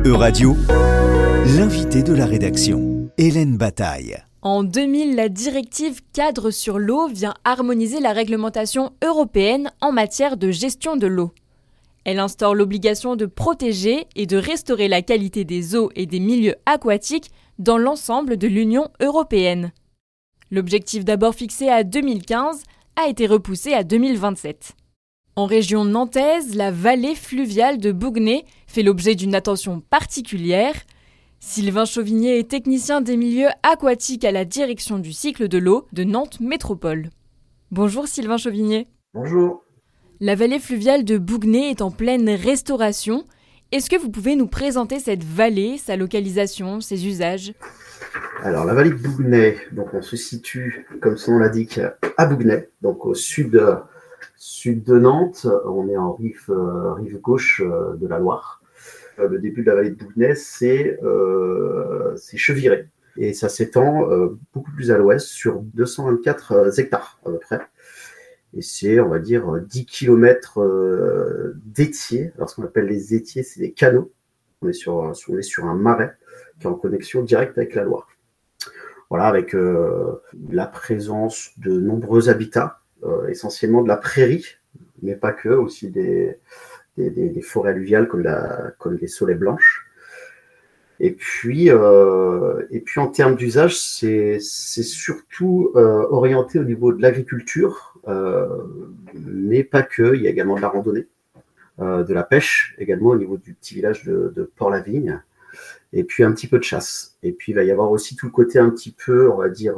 Euradio, l'invité de la rédaction, Hélène Bataille. En 2000, la directive cadre sur l'eau vient harmoniser la réglementation européenne en matière de gestion de l'eau. Elle instaure l'obligation de protéger et de restaurer la qualité des eaux et des milieux aquatiques dans l'ensemble de l'Union européenne. L'objectif d'abord fixé à 2015 a été repoussé à 2027. En région nantaise, la vallée fluviale de Bougnay fait l'objet d'une attention particulière. Sylvain Chauvigné est technicien des milieux aquatiques à la direction du cycle de l'eau de Nantes Métropole. Bonjour Sylvain Chauvigné. Bonjour. La vallée fluviale de Bougnay est en pleine restauration. Est-ce que vous pouvez nous présenter cette vallée, sa localisation, ses usages ? Alors la vallée de Bougnay, donc on se situe, comme son nom l'indique, à Bougnay, donc au sud de Nantes. On est en rive gauche de la Loire. Le début de la vallée de Bougnay, c'est Cheviré. Et ça s'étend beaucoup plus à l'ouest sur 224 hectares à peu près. Et c'est, on va dire, 10 km d'étiers. Alors ce qu'on appelle les étiers, c'est des canaux. On est sur un marais qui est en connexion directe avec la Loire. Voilà, avec la présence de nombreux habitats, essentiellement de la prairie, mais pas que, aussi des forêts alluviales comme les saulaies blanches. Et puis en termes d'usage, c'est surtout orienté au niveau de l'agriculture, mais pas que. Il y a également de la randonnée, de la pêche, également au niveau du petit village de Port-la-Vigne, et puis un petit peu de chasse. Et puis il va y avoir aussi tout le côté un petit peu, on va dire,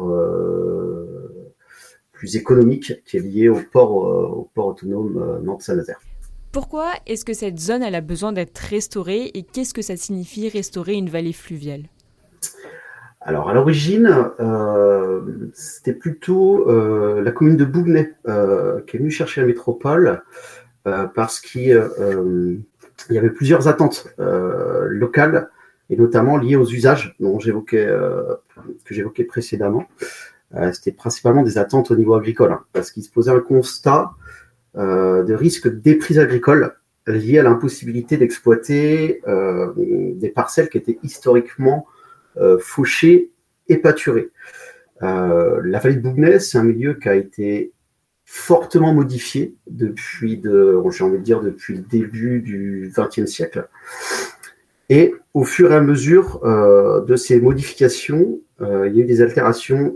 plus économique, qui est lié au port autonome Nantes-Saint-Nazaire. Pourquoi est-ce que cette zone a besoin d'être restaurée et qu'est-ce que ça signifie restaurer une vallée fluviale ? Alors à l'origine, c'était plutôt la commune de Bougnay qui est venue chercher la métropole parce qu'il y avait plusieurs attentes locales et notamment liées aux usages que j'évoquais précédemment. C'était principalement des attentes au niveau agricole, parce qu'il se posait un constat de risque de déprise agricole lié à l'impossibilité d'exploiter des parcelles qui étaient historiquement fauchées et pâturées. La vallée de Bougnay, c'est un milieu qui a été fortement modifié depuis le début du XXe siècle. Et au fur et à mesure de ces modifications, il y a eu des altérations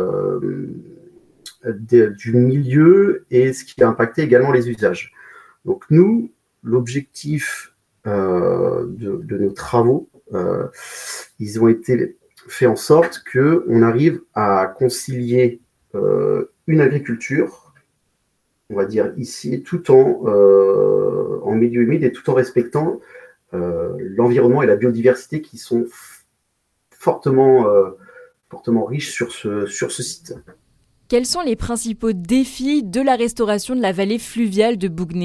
du milieu et ce qui a impacté également les usages. Donc nous, l'objectif de nos travaux, ils ont été faits en sorte qu'on arrive à concilier une agriculture, on va dire ici, tout en milieu humide et tout en respectant l'environnement et la biodiversité qui sont fortement riches sur ce site. Quels sont les principaux défis de la restauration de la vallée fluviale de Bougnay ?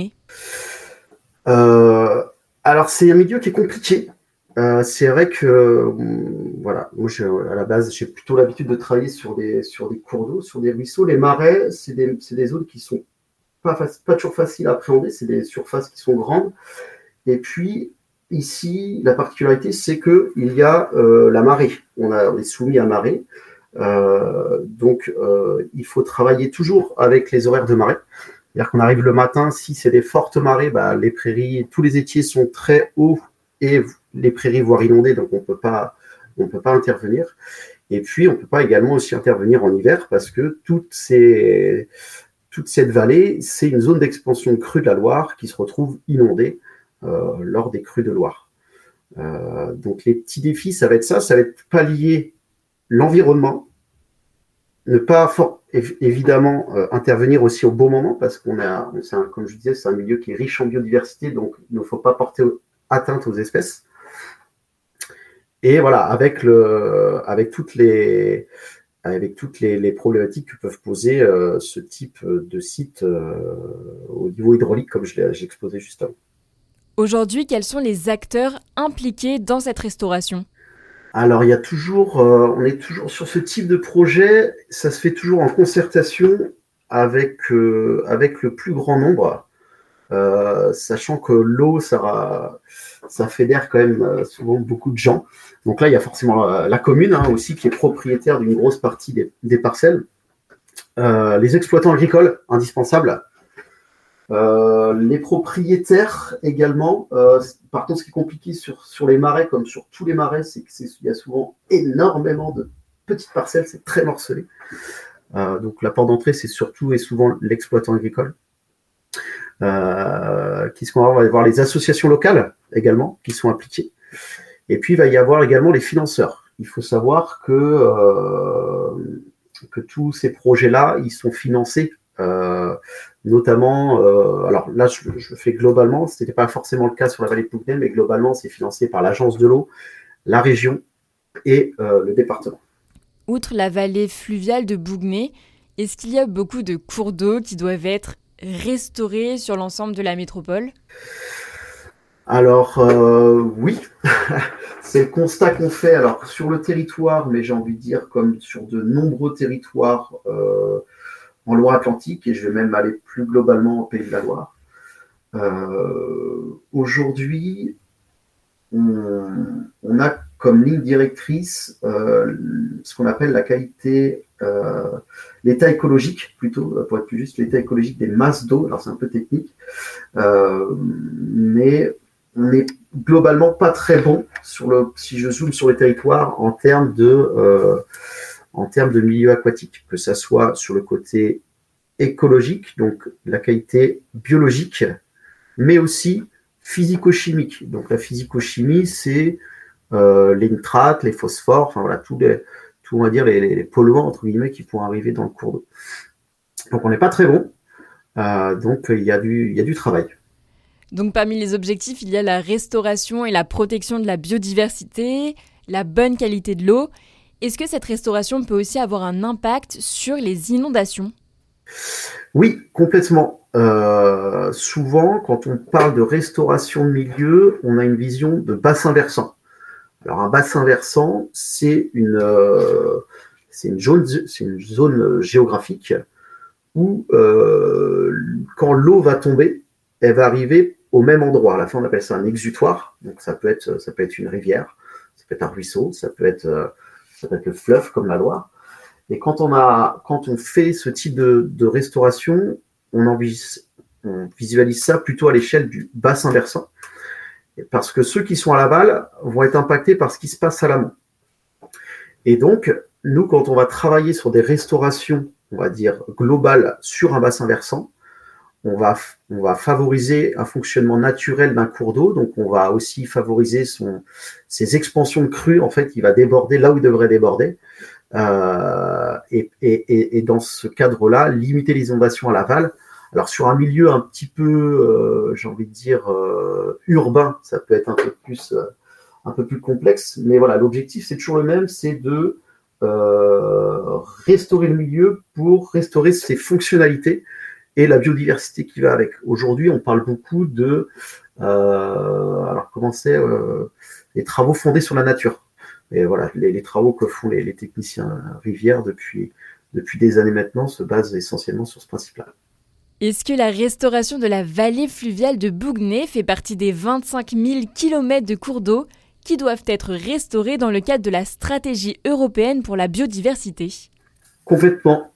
Alors, c'est un milieu qui est compliqué. C'est vrai que, moi, à la base, j'ai plutôt l'habitude de travailler sur des cours d'eau, sur des ruisseaux. Les marais, c'est des zones qui sont pas toujours faciles à appréhender. C'est des surfaces qui sont grandes. Et puis, ici, la particularité, c'est qu'il y a la marée. On est soumis à marée. Donc, il faut travailler toujours avec les horaires de marée. C'est-à-dire qu'on arrive le matin, si c'est des fortes marées, les prairies, tous les étiers sont très hauts et les prairies voire inondées, donc on peut pas intervenir. Et puis, on peut pas également aussi intervenir en hiver parce que toute cette vallée, c'est une zone d'expansion de crue de la Loire qui se retrouve inondée lors des crues de Loire. Donc, les petits défis, ça va être pallier l'environnement, ne pas évidemment intervenir aussi au bon moment parce comme je disais, c'est un milieu qui est riche en biodiversité, donc il ne faut pas porter atteinte aux espèces. Et voilà, avec toutes les problématiques que peuvent poser ce type de site au niveau hydraulique, comme j'exposais juste avant. Aujourd'hui, quels sont les acteurs impliqués dans cette restauration ? Alors, on est toujours sur ce type de projet. Ça se fait toujours en concertation avec le plus grand nombre. sachant que l'eau, ça fédère quand même souvent beaucoup de gens. Donc là, il y a forcément la commune aussi qui est propriétaire d'une grosse partie des parcelles. Les exploitants agricoles, indispensables. Les propriétaires également. Par contre, ce qui est compliqué sur les marais, comme sur tous les marais, c'est qu'il y a souvent énormément de petites parcelles, c'est très morcelé. Donc la porte d'entrée, c'est surtout et souvent l'exploitant agricole. Qu'est-ce qu'on va voir ? On va y avoir les associations locales également qui sont impliquées. Et puis il va y avoir également les financeurs. Il faut savoir que tous ces projets-là, ils sont financés notamment, alors là je le fais globalement, ce n'était pas forcément le cas sur la vallée de Bougnay, mais globalement c'est financé par l'agence de l'eau, la région et le département. Outre la vallée fluviale de Bougnay, est-ce qu'il y a beaucoup de cours d'eau qui doivent être restaurés sur l'ensemble de la métropole ? Alors oui, c'est le constat qu'on fait alors sur le territoire, mais j'ai envie de dire comme sur de nombreux territoires en Loire-Atlantique, et je vais même aller plus globalement au Pays de la Loire. Aujourd'hui, on a comme ligne directrice ce qu'on appelle la qualité, l'état écologique, plutôt, pour être plus juste, l'état écologique des masses d'eau. Alors c'est un peu technique, mais on n'est globalement pas très bon si je zoome sur les territoires en termes de milieu aquatique, que ça soit sur le côté écologique, donc la qualité biologique, mais aussi physico-chimique. Donc la physico-chimie, c'est les nitrates, les phosphores, enfin voilà, tout on va dire les polluants entre guillemets qui pourront arriver dans le cours d'eau. Donc on n'est pas très bon, donc il y a du travail. Donc parmi les objectifs, il y a la restauration et la protection de la biodiversité, la bonne qualité de l'eau. Est-ce que cette restauration peut aussi avoir un impact sur les inondations ? Oui, complètement. Souvent, quand on parle de restauration de milieu, on a une vision de bassin versant. Alors un bassin versant, c'est une zone géographique où quand l'eau va tomber, elle va arriver au même endroit. À la fin, on appelle ça un exutoire. Donc ça peut être une rivière, ça peut être un ruisseau, ça peut être le fleuve comme la Loire. Et quand on fait ce type de restauration, on visualise ça plutôt à l'échelle du bassin versant. Parce que ceux qui sont à l'aval vont être impactés par ce qui se passe à l'amont. Et donc, nous, quand on va travailler sur des restaurations, on va dire globales sur un bassin versant, on va favoriser un fonctionnement naturel d'un cours d'eau. Donc, on va aussi favoriser ses expansions de crues. En fait, il va déborder là où il devrait déborder. Et dans ce cadre-là, limiter les inondations à l'aval. Alors sur un milieu un petit peu, j'ai envie de dire urbain, ça peut être un peu plus complexe, mais voilà, l'objectif c'est toujours le même, c'est de restaurer le milieu pour restaurer ses fonctionnalités et la biodiversité qui va avec. Aujourd'hui, on parle beaucoup de, alors comment c'est, les travaux fondés sur la nature. Et voilà, les travaux que font les techniciens rivières depuis des années maintenant se basent essentiellement sur ce principe-là. Est-ce que la restauration de la vallée fluviale de Bougnay fait partie des 25 000 km de cours d'eau qui doivent être restaurés dans le cadre de la stratégie européenne pour la biodiversité ? Complètement.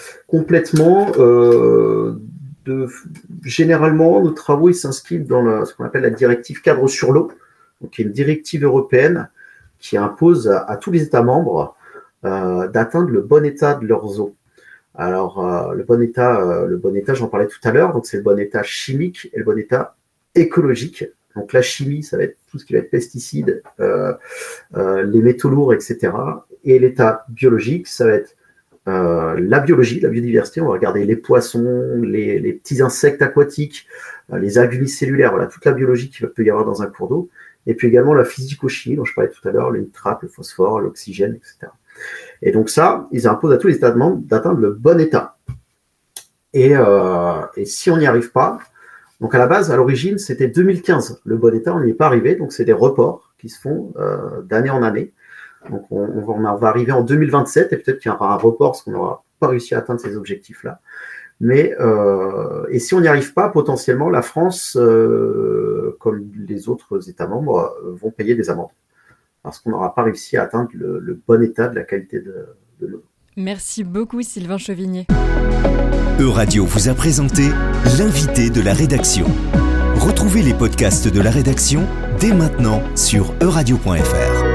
Généralement, nos travaux ils s'inscrivent dans ce qu'on appelle la directive cadre sur l'eau, donc qui est une directive européenne qui impose à tous les États membres d'atteindre le bon état de leurs eaux. Alors, le bon état, j'en parlais tout à l'heure, donc c'est le bon état chimique et le bon état écologique. Donc la chimie, ça va être tout ce qui va être pesticides, les métaux lourds, etc. Et l'état biologique, ça va être la biologie, la biodiversité. On va regarder les poissons, les petits insectes aquatiques, les algues unicellulaires, voilà, toute la biologie qu'il peut y avoir dans un cours d'eau. Et puis également la physico-chimie dont je parlais tout à l'heure, les nitrates, le phosphore, l'oxygène, etc. Et donc ça, ils imposent à tous les États membres d'atteindre le bon état. Et si on n'y arrive pas, donc à la base, à l'origine, c'était 2015. Le bon état, on n'y est pas arrivé, donc c'est des reports qui se font d'année en année. Donc on va arriver en 2027 et peut-être qu'il y aura un report parce qu'on n'aura pas réussi à atteindre ces objectifs-là. Mais et si on n'y arrive pas, potentiellement, la France, comme les autres États membres, vont payer des amendes parce qu'on n'aura pas réussi à atteindre le bon état de la qualité de l'eau. Merci beaucoup Sylvain Chauvigné. Euradio vous a présenté l'invité de la rédaction. Retrouvez les podcasts de la rédaction dès maintenant sur euradio.fr.